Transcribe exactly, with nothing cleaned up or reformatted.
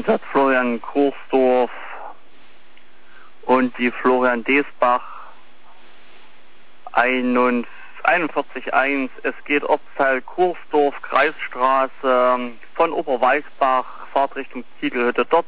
Einsatz Florian Kursdorf und die Florian Desbach einundvierzig eins. Es geht Ortsteil Kursdorf, Kreisstraße von Oberweißbach, Fahrt Richtung Ziegelhütte. Dort